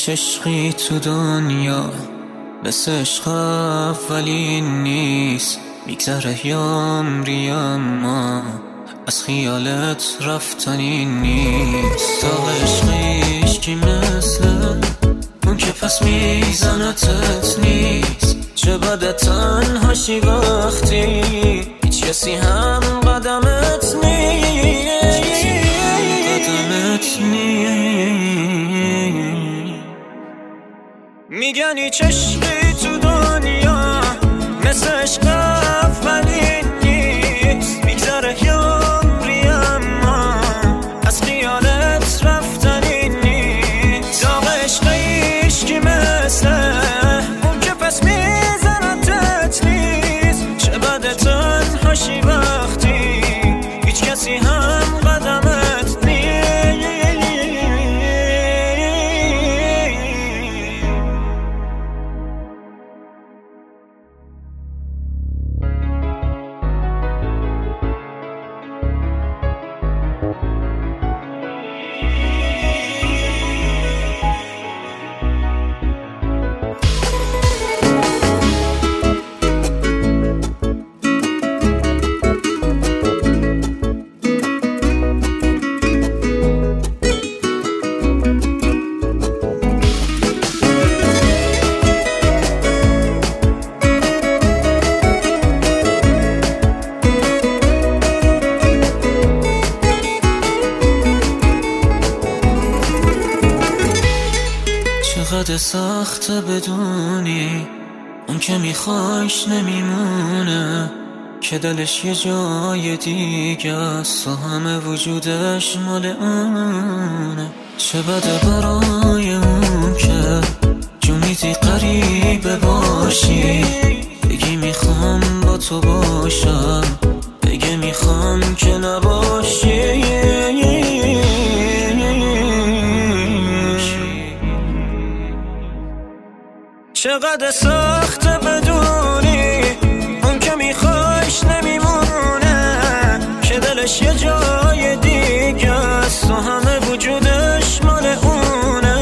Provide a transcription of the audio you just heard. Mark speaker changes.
Speaker 1: هیچ عشقی تو دنیا مثل عشق اولین نیست. میگذره یامری اما از خیالت رفتنی نیست. تا عشقیش کی مثل اون که پس میزنتت نیست. چه بده تنهاشی وقتی هیچ کسی هم قدمت نیست. میگن هیچ عشقی تو دنیا مثل عشق اولین نیست. میگذره یامری اما از خیالت رفتنی نیست. داغ عشقیش کی مثل اون که پس میزنتت نیست. چه بده تنهاشی وقتی هیچ کسی هم قدمت نیست. چقدر سخته بدونی اون که میخوایش نمیمونه، که دلش یه جای دیگه است و همه وجودش مال اونه. چه بده برای اون که جونیتی قریبه باشی، بگی میخوام با تو باشم، بگی میخوام که نباشی. چقدر سخته بدونی اون که میخوایش نمیمونه، که دلش یه جای دیگه است و همه وجودش مال اونه.